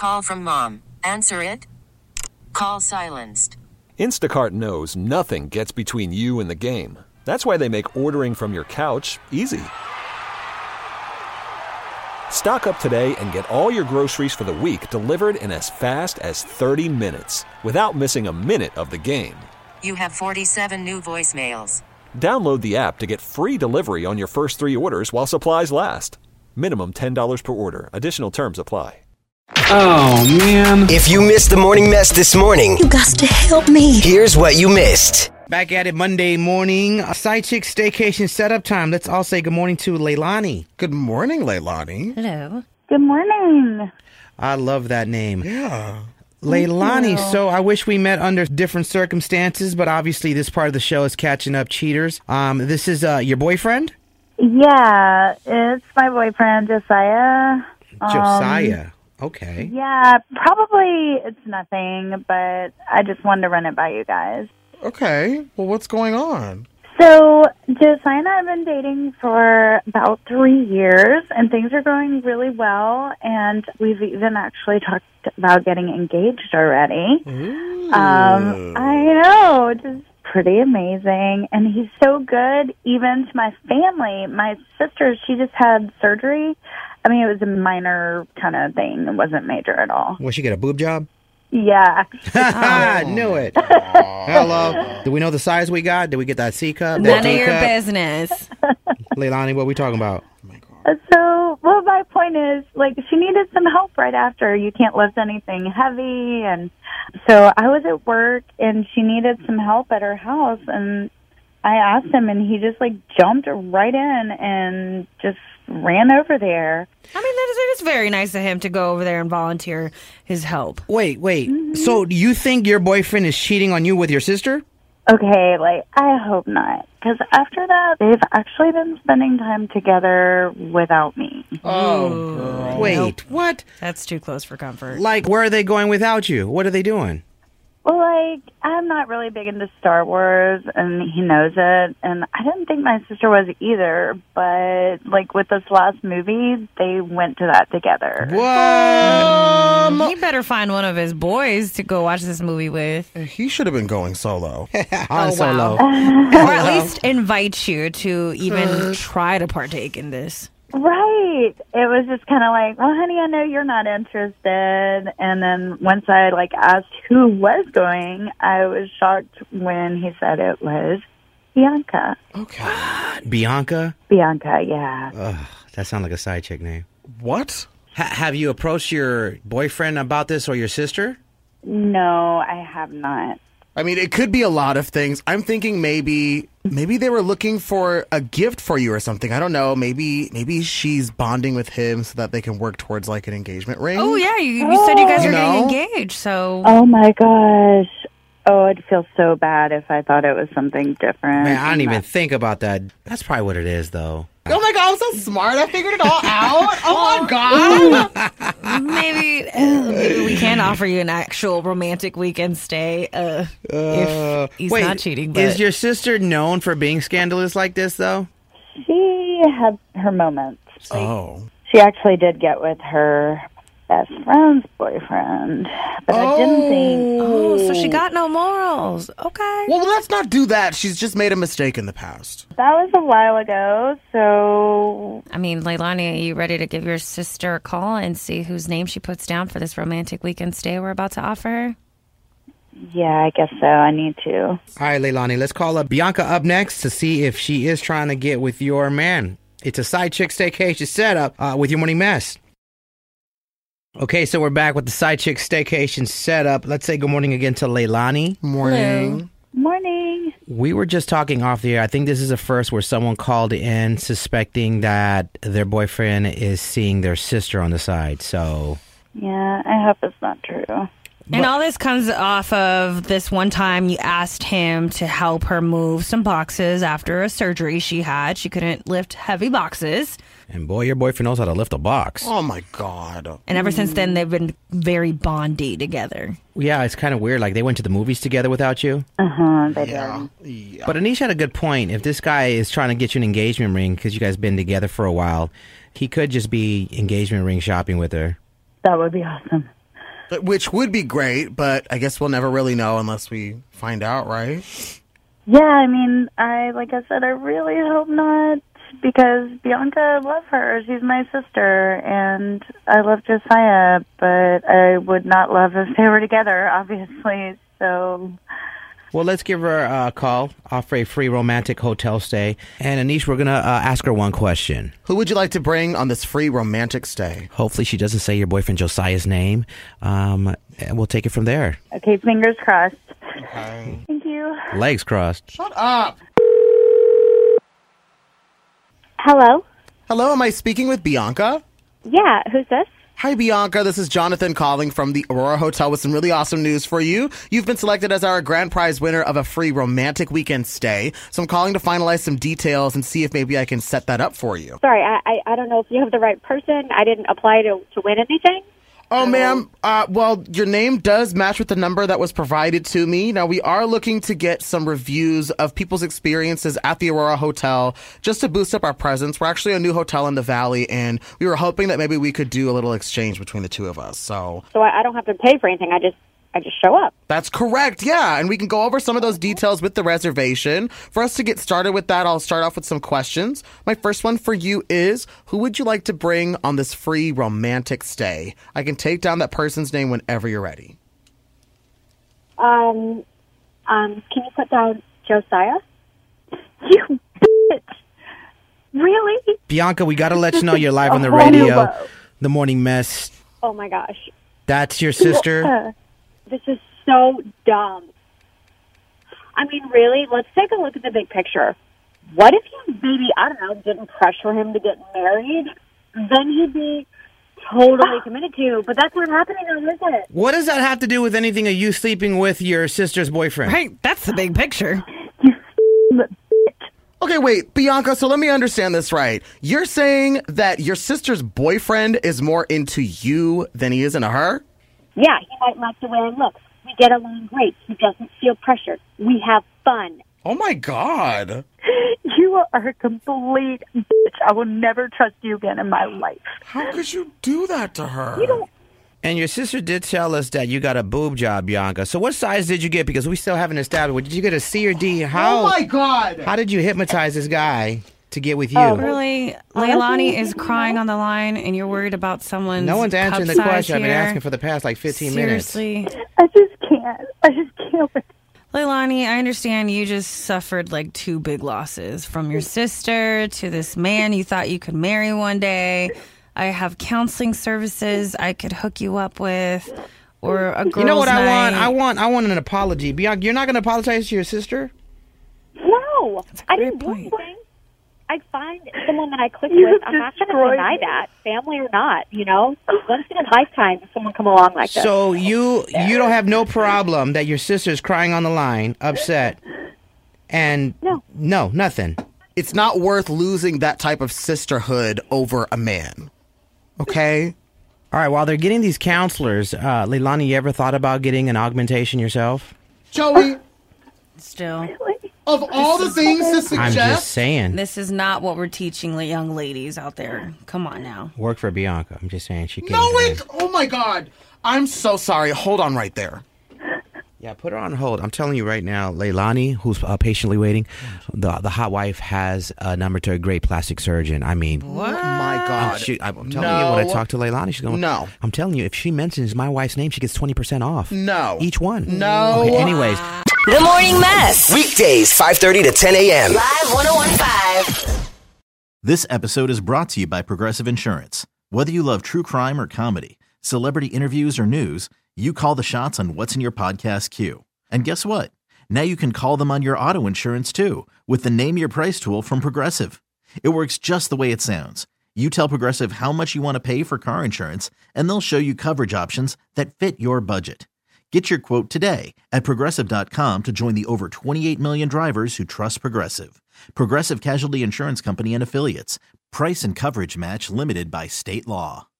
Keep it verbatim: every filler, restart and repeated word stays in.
call from mom. Answer it. Call silenced. Instacart knows nothing gets between you and the game. That's why they make ordering from your couch easy. Stock up today and get all your groceries for the week delivered in as fast as thirty minutes without missing a minute of the game. You have forty-seven new voicemails. Download the app to get free delivery on your first three orders while supplies last. Minimum ten dollars per order. Additional terms apply. Oh, man. If you missed the morning mess this morning, You got to help me. here's what you missed. Back at it Monday morning. A Side Chick Staycation setup time. Let's all say good morning to Leilani. Good morning, Leilani. Hello. Good morning. I love that name. Yeah. Leilani, so I wish we met under different circumstances, but obviously this part of the show is catching up cheaters. Um, this is uh, your boyfriend? Yeah, it's my boyfriend, Josiah. Um, Josiah. Okay. Yeah, probably it's nothing, but I just wanted to run it by you guys. Okay. Well, what's going on? So, Josiah and I have been dating for about three years, and things are going really well, and we've even actually talked about getting engaged already. Um, I know, which is pretty amazing, and he's so good, even to my family. My sister, she just had surgery. I mean, it was a minor kind of thing. It wasn't major at all. Will she get a boob job? Yeah. I knew it. Hello. Do we know the size we got? Did we get that C cup? None of your business. Leilani, what are we talking about? So, well, my point is, like, she needed some help right after. You can't lift anything heavy. And so I was at work, and she needed some help at her house. And I asked him, and he just, like, jumped right in and just ran over there. I mean, that is, it is very nice of him to go over there and volunteer his help. Wait, wait. So you think your boyfriend is cheating on you with your sister? Okay, like, I hope not. Because after that, they've actually been spending time together without me. Oh, girl. Wait, what? That's too close for comfort. Like, where are they going without you? What are they doing? Well, like, I'm not really big into Star Wars, and he knows it, and I didn't think my sister was either, but, like, with this last movie, they went to that together. What? He better find one of his boys to go watch this movie with. He should have been going solo. Han Solo. Or at least invite you to even try to partake in this. Right. It was just kind of like, well, honey, I know you're not interested. And then once I, like, asked who was going, I was shocked when he said it was Bianca. Okay. Bianca? Bianca, yeah. Ugh, that sounds like a side chick name. What? Ha- have you approached your boyfriend about this or your sister? No, I have not. I mean, it could be a lot of things. I'm thinking maybe maybe they were looking for a gift for you or something. I don't know. Maybe maybe she's bonding with him so that they can work towards like an engagement ring. Oh, yeah. You, you said you guys You are know? getting engaged, so. Oh, my gosh. Oh, I'd feel so bad if I thought it was something different. Man, I didn't even think about that. That's probably what it is, though. Oh my god, I'm so smart. I figured it all out. Oh my god. Maybe, uh, maybe we can offer you an actual romantic weekend stay uh, Uh, if he's wait, not cheating. But Is your sister known for being scandalous like this, though? She had her moments. Oh. She actually did get with her best friend's boyfriend, but I didn't think. Oh, so she got no morals. Okay. Well, let's not do that. She's just made a mistake in the past. That was a while ago, so I mean, Leilani, are you ready to give your sister a call and see whose name she puts down for this romantic weekend stay we're about to offer her? yeah, I guess so. I need to. All right, Leilani, let's call up Bianca up next to see if she is trying to get with your man. It's a Side Chick Staycation setup uh, with your morning mess. Okay, so we're back with the Side Chick Staycation setup. Let's say good morning again to Leilani. Morning. Morning. We were just talking off the air. I think this is a first where someone called in suspecting that their boyfriend is seeing their sister on the side. So, Yeah, I hope it's not true. And all this comes off of this one time you asked him to help her move some boxes after a surgery she had. She couldn't lift heavy boxes. and boy, your boyfriend knows how to lift a box. Oh my god. And ever since then, they've been very bondy together. Yeah, it's kind of weird. Like, they went to the movies together without you. Uh huh. They Yeah. did. Yeah. But Anish had a good point. If this guy is trying to get you an engagement ring because you guys been together for a while, he could just be engagement ring shopping with her. That would be awesome. Which would be great, but I guess we'll never really know unless we find out, right? Yeah, I mean, I like I said, I really hope not, because Bianca, love her. She's my sister, and I love Josiah, but I would not love if they were together, obviously. So, well, let's give her a call, offer a free romantic hotel stay. And Anish, we're going to uh, ask her one question. Who would you like to bring on this free romantic stay? Hopefully she doesn't say your boyfriend Josiah's name. Um, and we'll take it from there. Okay, fingers crossed. Okay. Thank you. Legs crossed. Shut up. Hello? Hello, am I speaking with Bianca? Yeah, who's this? Hi, Bianca. This is Jonathan calling from the Aurora Hotel with some really awesome news for you. You've been selected as our grand prize winner of a free romantic weekend stay. So I'm calling to finalize some details and see if maybe I can set that up for you. Sorry, I, I, I don't know if you have the right person. I didn't apply to, to win anything. Oh, ma'am. Uh, well, your name does match with the number that was provided to me. Now, we are looking to get some reviews of people's experiences at the Aurora Hotel just to boost up our presence. We're actually a new hotel in the Valley, and we were hoping that maybe we could do a little exchange between the two of us. So, So I, I don't have to pay for anything. I just I just show up. That's correct, yeah. And we can go over some of those details with the reservation. For us to get started with that, I'll start off with some questions. My first one for you is, who would you like to bring on this free romantic stay? I can take down that person's name whenever you're ready. Um, um, can you put down Josiah? You bitch. Really? Bianca, we got to let you know you're live on the Oh, radio. no. The Morning Mess. Oh, my gosh. That's your sister? Uh, This is so dumb. I mean, really, let's take a look at the big picture. What if you maybe, I don't know, didn't pressure him to get married? Then he'd be totally committed to you. But that's not happening now, is it? What does that have to do with anything of you sleeping with your sister's boyfriend? Right, that's the big picture. Okay, wait, Bianca, so let me understand this right. You're saying that your sister's boyfriend is more into you than he is into her? Yeah, he might like the way I look. We get along great. He doesn't feel pressured. We have fun. Oh, my God. you are a complete bitch. I will never trust you again in my life. How could you do that to her? You don't... And your sister did tell us that you got a boob job, Bianca. So what size did you get? Because we still haven't established. Did you get a C or D? How, Oh, my God. How did you hypnotize this guy to get with you? Oh, really? Honestly, Leilani is you know? crying on the line, and you're worried about someone's No one's answering cup the size question. I've been here? asking for the past like fifteen Seriously. minutes. I just can't. I just can't. wait. Leilani, I understand you just suffered like two big losses, from your sister to this man you thought you could marry one day. I have counseling services I could hook you up with, or a girl's You know what I want? night. I want I want an apology. Bianca, you're not going to apologize to your sister? No, I great didn't do point. anything. I find someone that I click You with. I'm not going to destroyed deny me. that, family or not. You know, once in a lifetime, does someone come along like this. So you you don't have no problem that your sister's crying on the line, upset, and No. no, nothing. It's not worth losing that type of sisterhood over a man. Okay? All right, while they're getting these counselors, uh, Leilani, you ever thought about getting an augmentation yourself? Joey, Still, of all the things to I'm suggest... just saying. this is not what we're teaching the young ladies out there. Come on now. Work for Bianca. I'm just saying she can. No, wait. Oh, my God. I'm so sorry. Hold on right there. Yeah, put her on hold. I'm telling you right now, Leilani, who's uh, patiently waiting, the the hot wife has a number to a great plastic surgeon. I mean, Oh, my God. she, I'm telling you, when I No. talk to Leilani, she's going, No. I'm telling you, if she mentions my wife's name, she gets twenty percent off. No. Each one. No. Okay, anyways, The Morning Mess. Weekdays, five thirty to ten a.m. Live one oh one point five. This episode is brought to you by Progressive Insurance. Whether you love true crime or comedy, celebrity interviews or news, you call the shots on what's in your podcast queue. And guess what? Now you can call them on your auto insurance too with the Name Your Price tool from Progressive. It works just the way it sounds. You tell Progressive how much you want to pay for car insurance, and they'll show you coverage options that fit your budget. Get your quote today at Progressive dot com to join the over twenty-eight million drivers who trust Progressive. Progressive Casualty Insurance Company and Affiliates. Price and coverage match limited by state law.